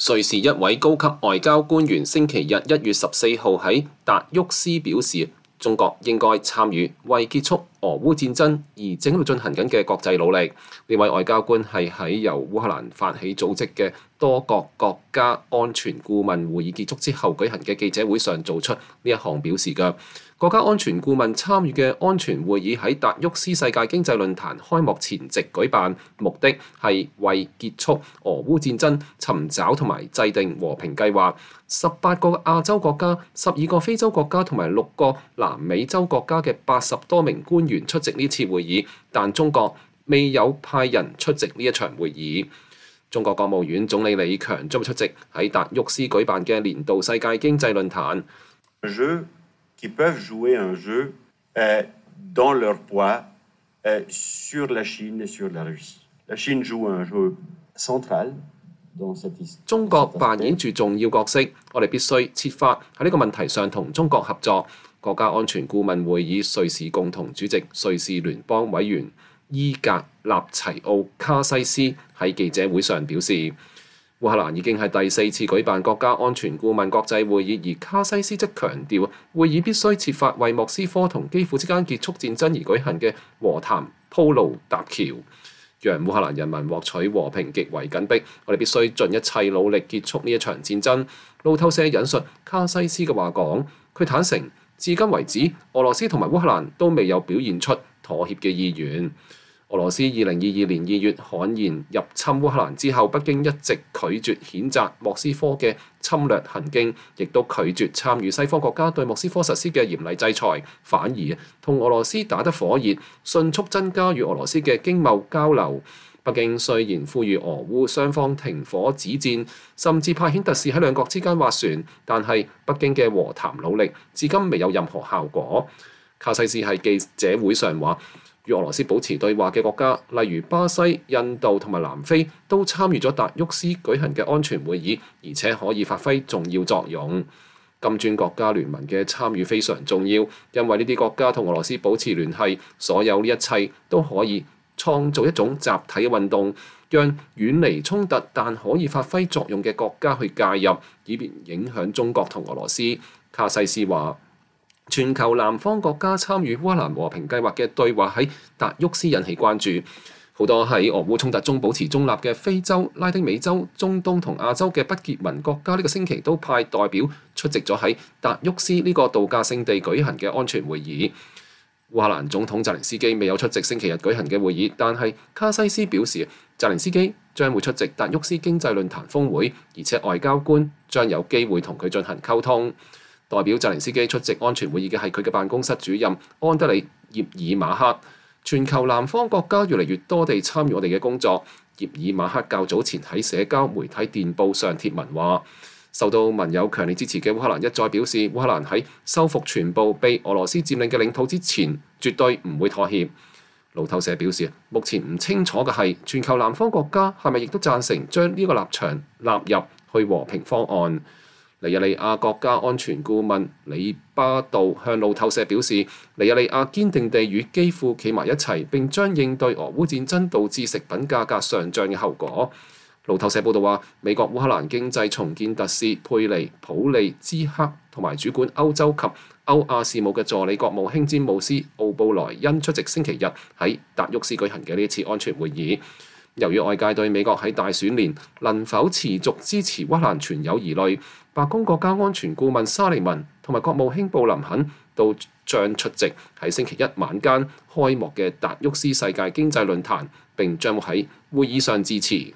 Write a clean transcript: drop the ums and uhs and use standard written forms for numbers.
瑞士一位高級外交官員星期日1月14號喺達沃斯表示，中國應該參與為結束俄烏戰爭而正喺度進行緊嘅國際努力。呢位外交官係喺由烏克蘭發起組織嘅多國國家安全顧問會議結束之後舉行嘅記者會上做出呢一項表示嘅。國家安全顧問參與嘅安全會議喺達沃斯世界經濟論壇開幕前夕舉辦，目的係為結束俄烏戰爭尋找同埋制定和平計劃。18個亞洲國家、12個非洲國家同埋6個南美洲國家嘅80多名官員出席呢次會議，但中國未有派人出席呢一場會議。中國國務院總理李強將會出席喺達沃斯舉辦嘅年度世界經濟論壇。 qui peuvent jouer un jeu dans leur poids sur la Chine et sur la Russie. La Chine joue un jeu central dans cette histoire. 中國扮演住重要角色，我哋必須設法喺呢個問題上同中國合作。國家安全顧問會議瑞士共同主席、瑞士聯邦委員伊格納齊奧卡西斯喺記者會上表示，烏克蘭已經係第4次舉辦國家安全顧問國際會議，而卡西斯則強調會議必須設法為莫斯科同基輔之間結束戰爭而舉行嘅和談鋪路搭橋，讓烏克蘭人民獲取和平極為緊迫，我哋必須盡一切努力結束呢一場戰爭。路透社引述卡西斯嘅話講，佢坦承至今為止，俄羅斯同埋烏克蘭都未有表現出妥協嘅意願。俄羅斯2022年2月悍然入侵烏克蘭之後，北京一直拒絕譴責莫斯科嘅侵略行徑，亦都拒絕參與西方國家對莫斯科實施嘅嚴厲制裁，反而同俄羅斯打得火熱，迅速增加與俄羅斯嘅經貿交流。北京雖然呼籲俄烏雙方停火止戰，甚至派遣特使喺兩國之間斡旋，但係北京嘅和談努力至今未有任何效果。卡西斯喺記者會上話，與俄羅斯保持對話嘅國家，例如巴西、印度同埋南非，都參與咗達沃斯舉行嘅安全會議，而且可以發揮重要作用。金磚國家聯盟嘅參與非常重要，因為呢啲國家同俄羅斯保持聯繫，所有呢一切都可以創造一種集體嘅運動，讓遠離衝突但可以發揮作用嘅國家去介入，以便影響中國同俄羅斯。卡西斯話，全球南方國家參與烏克蘭和平計劃嘅對話喺達沃斯引起關注。好多喺俄烏衝突中保持中立嘅非洲、拉丁美洲、中東同亞洲嘅不結盟國家呢個星期都派代表出席咗喺達沃斯呢個度假勝地舉行嘅安全會議。烏克蘭總統澤連斯基未有出席星期日舉行嘅會議，但係卡西斯表示，澤連斯基將會出席達沃斯經濟論壇峰會，而且外交官將有機會同佢進行溝通。代表澤連斯基出席安全會議嘅係佢嘅辦公室主任安德里葉爾馬克。全球南方國家越嚟越多地參與我哋嘅工作。葉爾馬克較早前喺社交媒體電報上貼文話，受到盟友強烈支持嘅烏克蘭一再表示，烏克蘭喺收復全部被俄羅斯佔領嘅領土之前，絕對唔會妥協。路透社表示，目前唔清楚嘅係全球南方國家係咪亦都贊成將呢個立場納入去和平方案。尼日利亞國家安全顧問里巴杜向路透社表示，尼日利亞堅定地與基輔企埋一齊，並將應對俄烏戰爭導致食品價格上漲嘅後果。路透社報道話，美國烏克蘭經濟重建特使佩尼普利茲克同埋主管歐洲及歐亞事務嘅助理國務卿詹姆斯奧布萊恩出席星期日喺達沃斯舉行嘅呢一次安全會議。由於外界對美國喺大選年能否持續支持烏克蘭存有疑慮，白宮國家安全顧問沙利文同埋國務卿布林肯都將出席喺星期一晚間開幕嘅達沃斯世界經濟論壇，並將會喺會議上致辭。